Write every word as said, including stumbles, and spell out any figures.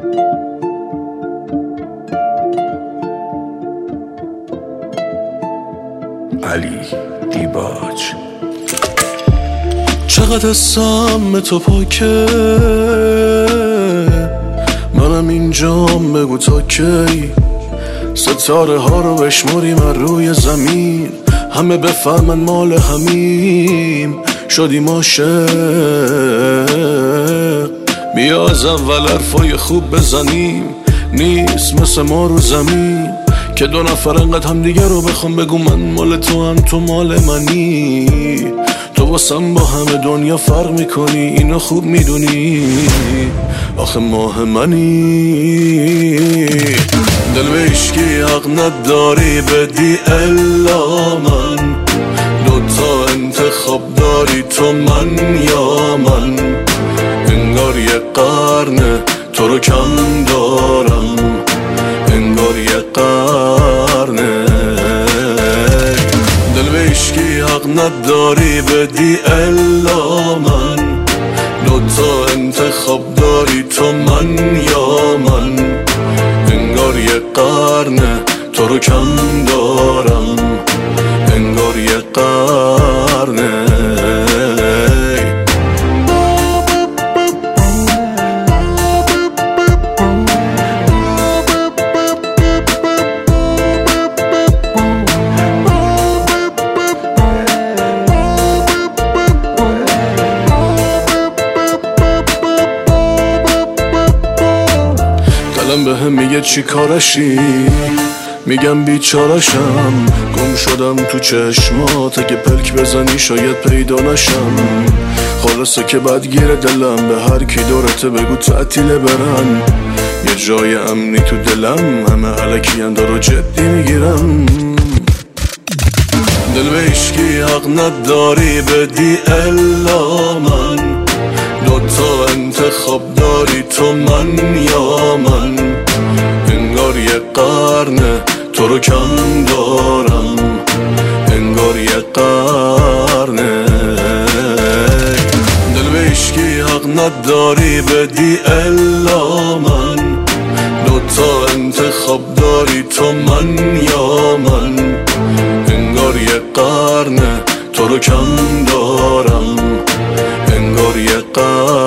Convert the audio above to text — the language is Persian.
علی دیباج. چقدر حسم به تو پاکه، منم اینجام، بگو تا کی ستاره ها رو بشمریم از روی زمین، همه بفهمن مال همیم، شدیم عاشق. بیا از اول حرفای خوب بزنیم، نیست مثل ما رو زمین که دو نفر انقدر هم دیگه رو بخوام بگو من مال تو هم تو مال منی. تو واسم با همه دنیا فرق میکنی، اینو خوب میدونی، آخه ماه منی. دل به عشقی حق نداری بدی الا من، دوتا انتخاب داری تو من یا من. انگار یه قرنه تو رو کم دارم، انگار یه قرنه. دل به عشقی حق نداری بدی الا من، دوتا انتخاب داری تو من یا من. انگار یه قرنه تو رو کم دارم، انگار یه قرنه. دلم به هم میگه چی کارشی، میگم بیچارشم، گم شدم تو چشمات، اگه پلک بزنی شاید پیدا نشم. خلاصه که بدگیره دلم، به هر کی دورته بگو تعطیله برن، یه جای امنی تو دلم، همه علکی اندا رو جدی میگیرم. دل به عشقی حق نداری بدی الا من، دوتا انتخاب داری تو من یا من. انگار یه قرنه تو رو کم دارم، انگار یه قرنه. دل به عشقی حق نداری بدی الا من، دوتا انتخاب داری تو من یا من. انگار یه قرنه تو رو کم دارم، انگار یه قرنه.